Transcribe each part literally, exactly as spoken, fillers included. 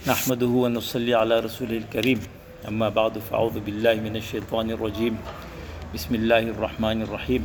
نحمده ونصلي على رسوله الكريم أما بعد فأعوذ بالله من الشيطان الرجيم بسم الله الرحمن الرحيم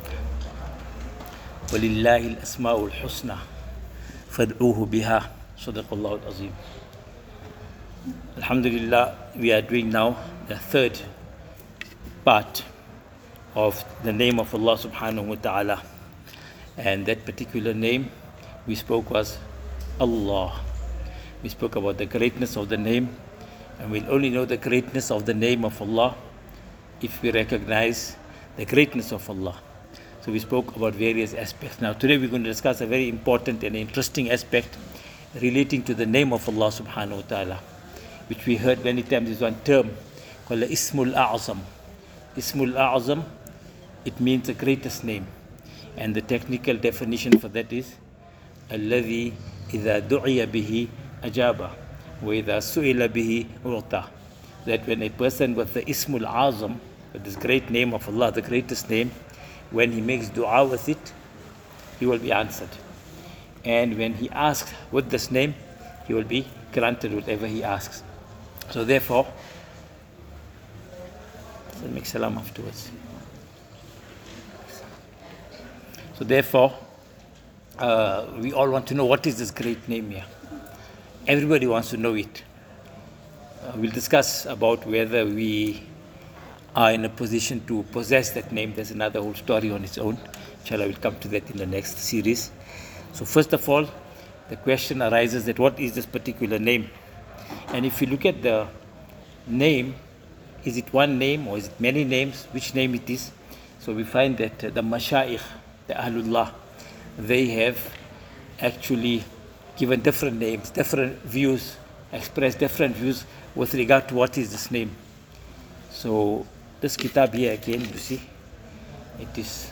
ولله الأسماء الحسنى فادعوه بها صدق الله العظيم. Alhamdulillah, we are doing now the third part of the name of Allah subhanahu wa ta'ala, and that particular name we spoke was Allah. We spoke about the greatness of the name, and we'll only know the greatness of the name of Allah if we recognize the greatness of Allah. So we spoke about various aspects. Now today we're going to discuss a very important and interesting aspect relating to the name of Allah subhanahu wa ta'ala, which we heard many times is one term called the Ismul A'zam. Ismul A'zam, it means the greatest name, and the technical definition for that is الذي إذا دعي به أجابة وإذا سئل به أعطى. That when a person with the Ismul Azam, with this great name of Allah, the greatest name, when he makes dua with it, he will be answered. And when he asks with this name, he will be granted whatever he asks. So therefore, so make salam afterwards. So therefore, uh, we all want to know what is this great name here. Everybody wants to know it. Uh, we'll discuss about whether we are in a position to possess that name. There's another whole story on its own. Inshallah, we'll come to that in the next series. So first of all, the question arises that what is this particular name? And if you look at the name, is it one name or is it many names? Which name it is? So we find that uh, the Masha'ikh, the Ahlullah, they have actually given different names, different views, expressed different views with regard to what is this name. So this kitab here again, you see, it is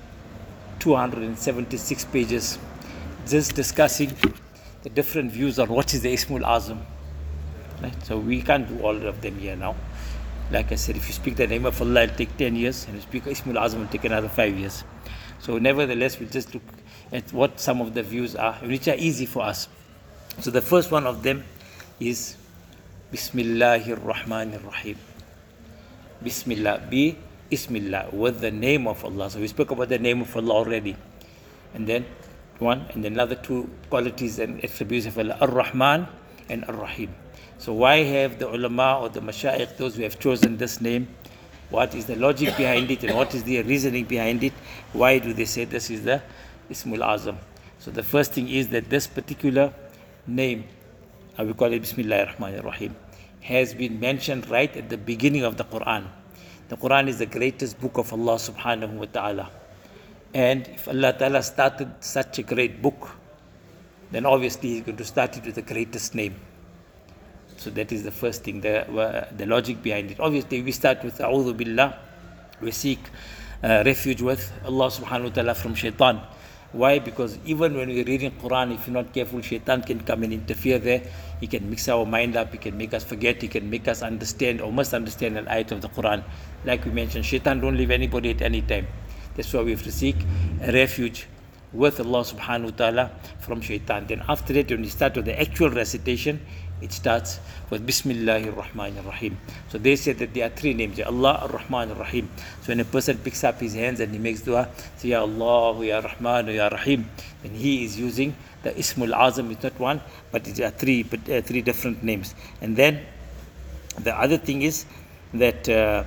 two hundred seventy-six pages, just discussing the different views on what is the Ismul Azam. Right? So we can't do all of them here now. Like I said, if you speak the name of Allah, it'll take ten years, and if you speak Ismul Azam, it'll take another five years. So nevertheless, we'll just look at what some of the views are, which are easy for us. So the first one of them is Bismillahir Rahmanir Rahim. Bismillah, be Ismillah, with the name of Allah. So we spoke about the name of Allah already. And then one, and then another two qualities and attributes of Allah, Ar-Rahman and Ar-Rahim. So why have the ulama or the mashayikh, those who have chosen this name, what is the logic behind it and what is the reasoning behind it? Why do they say this is the Ismul Azam? So the first thing is that this particular name, I will call it Bismillahir Rahmanir Rahim, has been mentioned right at the beginning of the Quran. The Quran is the greatest book of Allah subhanahu wa ta'ala. And if Allah ta'ala started such a great book, then obviously He's going to start it with the greatest name. So that is the first thing, the, uh, the logic behind it. Obviously we start with A'udhu Billah, we seek uh, refuge with Allah subhanahu wa ta'ala from shaitan. Why? Because even when we're reading Quran, if you're not careful, shaitan can come and interfere there. He can mix our mind up, he can make us forget, he can make us understand or misunderstand an ayat of the Quran. Like we mentioned, shaitan don't leave anybody at any time. That's why we have to seek a refuge with Allah subhanahu wa ta'ala from shaitan. Then after that, when we start with the actual recitation, it starts with Bismillahir Rahmanir Rahim. So they said that there are three names, Allah, Ar-Rahman, Ar-Rahim. So when a person picks up his hands and he makes dua, say Ya Allah, Ya Rahman, Ya Rahim, then he is using the Ismul Azam. It's not one, but it's uh, three, but, uh, three different names. And then the other thing is that uh,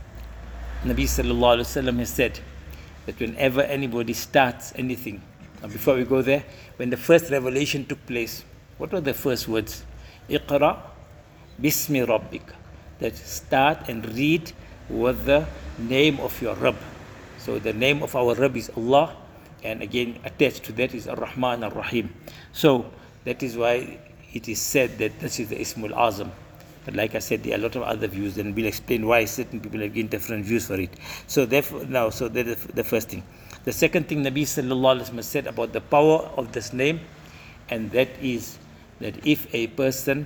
Nabi Sallallahu Alaihi Wasallam has said that whenever anybody starts anything, now before we go there, when the first revelation took place, what were the first words? Iqra Bismi Rabbik. That start and read with the name of your Rabb. So the name of our Rabb is Allah, and again attached to that is Ar-Rahman Ar-Rahim. So that is why it is said that this is the Ismul Azam. But like I said, there are a lot of other views, and we'll explain why certain people have given different views for it. So therefore, now, so that is the first thing. The second thing Nabi Sallallahu Alaihi Wasallam said about the power of this name, and that is that if a person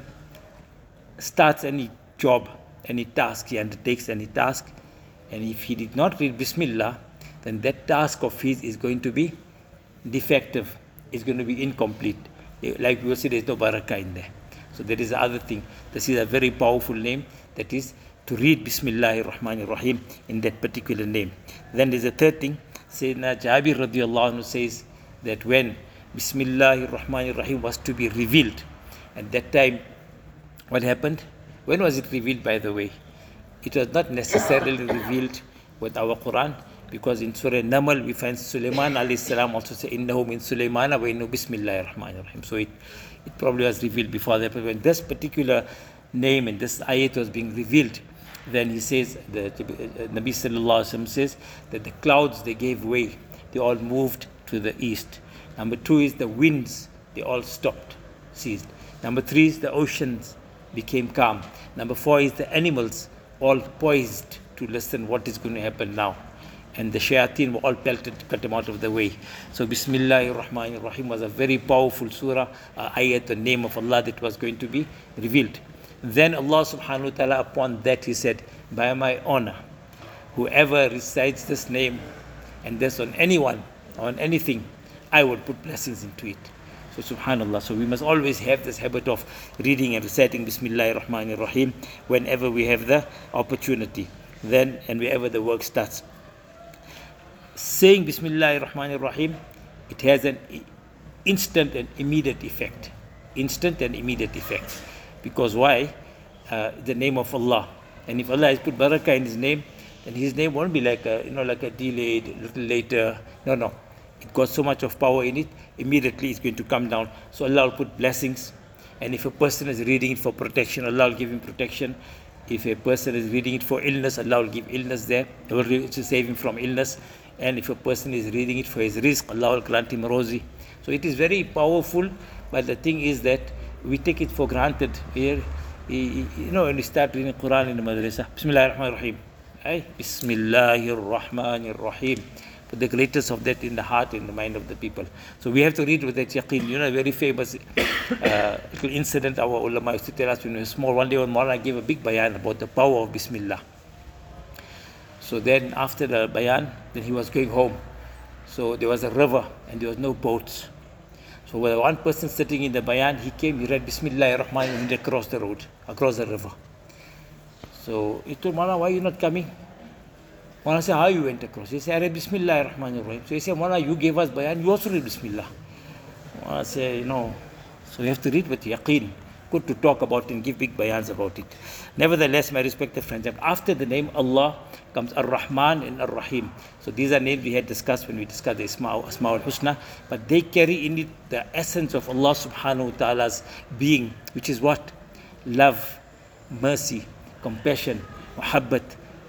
starts any job, any task, he undertakes any task, and if he did not read Bismillah, then that task of his is going to be defective, is going to be incomplete. Like we will say, there's no barakah in there. So that is the other thing. This is a very powerful name, that is to read Bismillahir Rahmanir Rahim in that particular name. Then there's a third thing. Sayyidina Jabir radiallahu anhu says that when Bismillahir Rahmanir Rahim was to be revealed, at that time, what happened? When was it revealed, by the way? It was not necessarily revealed with our Quran, because in Surah Namal we find Sulaiman alayhi salam also say, Innahu min Sulaimana wa innahu Bismillahir Rahmanir Rahim. So it, it probably was revealed before that. But when this particular name and this ayat was being revealed, then he says, the uh, Nabi sallallahu alaihi wasallam says that the clouds, they gave way, they all moved to the east. Number two is the winds, they all stopped, ceased. Number three is the oceans became calm. Number four is the animals all poised to listen what is going to happen now. And the shayateen were all pelted to cut them out of the way. So Bismillahir Rahmanir Rahim was a very powerful surah, uh, ayat, the name of Allah that was going to be revealed. Then Allah subhanahu wa ta'ala, upon that he said, by my honor, whoever recites this name and this on anyone, on anything, I will put blessings into it. So subhanallah, so we must always have this habit of reading and reciting Bismillahir Rahmanir Rahim whenever we have the opportunity, then and wherever the work starts. Saying Bismillahir Rahmanir Rahim, it has an instant and immediate effect. Instant and immediate effect. Because why? Uh, the name of Allah. And if Allah has put barakah in his name, then his name won't be like a, you know, like a delayed, a little later. No, no. It got so much of power in it, immediately it's going to come down. So Allah will put blessings. And if a person is reading it for protection, Allah will give him protection. If a person is reading it for illness, Allah will give illness there. He will to save him from illness. And if a person is reading it for his rizq, Allah will grant him rozi. So it is very powerful, but the thing is that we take it for granted. Here, you know, when we start reading Quran in the madrasa, Bismillahir Rahmanir Rahim. Hey, Bismillahir Rahmanir Rahim. Put the greatest of that in the heart, in the mind of the people. So we have to read with that yaqeen. You know, a very famous uh, little incident our ulama used to tell us when we were small. One day when Maulana gave a big bayan about the power of Bismillah. So then after the bayan, then he was going home. So there was a river and there was no boats. So when one person sitting in the bayan, he came, he read Bismillahir Rahmanir Rahim across the road, across the river. So he told Maulana, why are you not coming? Maulana said, how you went across? He said, I read Bismillahir Rahmanir Rahim. So he said, Maulana, you gave us bayan, you also read Bismillah. Maulana said, you know, so you have to read with yaqeen. Good to talk about it and give big bayans about it. Nevertheless, my respected friends, after the name Allah comes Ar-Rahman and Ar-Rahim. So these are names we had discussed when we discussed the Isma, Asma al-Husna, but they carry in it the essence of Allah subhanahu wa ta'ala's being, which is what? Love, mercy, compassion, muhabbat.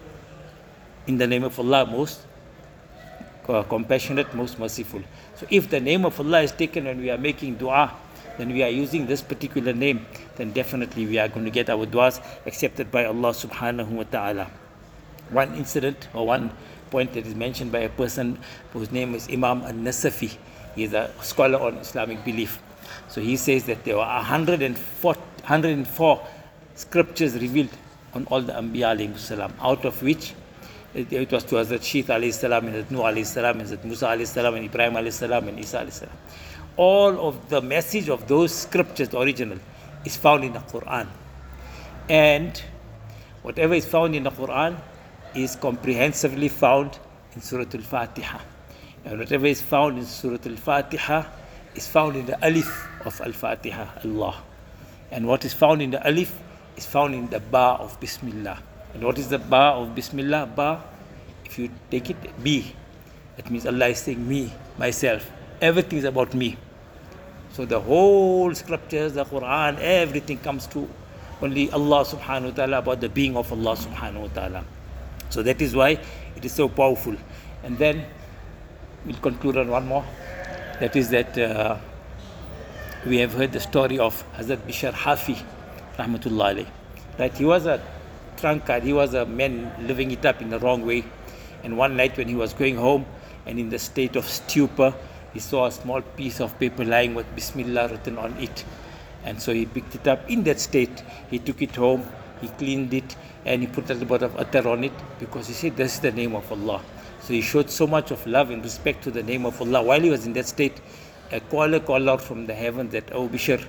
In the name of Allah, most uh, compassionate, most merciful. So if the name of Allah is taken when we are making dua, then we are using this particular name, then definitely we are going to get our du'as accepted by Allah subhanahu wa ta'ala. One incident or one point that is mentioned by a person whose name is Imam al-Nasafi. He is a scholar on Islamic belief. So he says that there were one hundred four, one hundred four scriptures revealed on all the Anbiya alayhi salam, out of which it, it was to Hazrat Shith alayhi salam, and Hazrat Nuh alayhi salam, and Hazrat Musa alayhi salam, and Ibrahim alayhi salam, and Isa alayhi salam. All of the message of those scriptures, the original, is found in the Quran. And whatever is found in the Quran is comprehensively found in Surah Al-Fatiha. And whatever is found in Surah Al-Fatiha is found in the Alif of Al-Fatiha, Allah. And what is found in the Alif is found in the Ba of Bismillah. And what is the Ba of Bismillah? Ba, if you take it, B. That means Allah is saying me, myself. Everything is about me. So the whole scriptures, the Quran, everything comes to only Allah subhanahu wa ta'ala, about the being of Allah subhanahu wa ta'ala. So that is why it is so powerful. And then we'll conclude on one more. That is that uh, we have heard the story of Hazrat Bishr Hafi, rahmatullah alayh. Right? He was a drunkard, he was a man living it up in the wrong way. And one night when he was going home and in the state of stupor, he saw a small piece of paper lying with Bismillah written on it. And so he picked it up in that state. He took it home, he cleaned it, and he put a little bit of attar on it, because he said, this is the name of Allah. So he showed so much of love and respect to the name of Allah. While he was in that state, a caller called out from the heavens that, oh Bishr,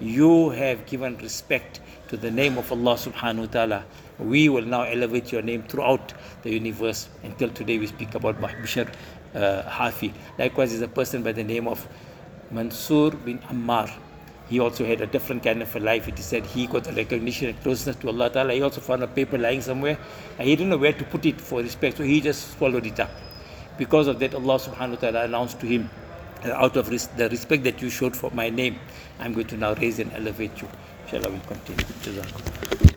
you have given respect to the name of Allah subhanahu wa ta'ala. We will now elevate your name throughout the universe. Until today we speak about Bishr uh, Hafi. Likewise is a person by the name of Mansur bin Ammar. He also had a different kind of a life. It is said he got the recognition and closeness to Allah Ta'ala. He also found a paper lying somewhere and he didn't know where to put it for respect, so he just swallowed it up. Because of that, Allah subhanahu wa ta'ala announced to him, out of res- the respect that you showed for my name, I'm going to now raise and elevate you. Inshallah, we'll continue. Jazakum.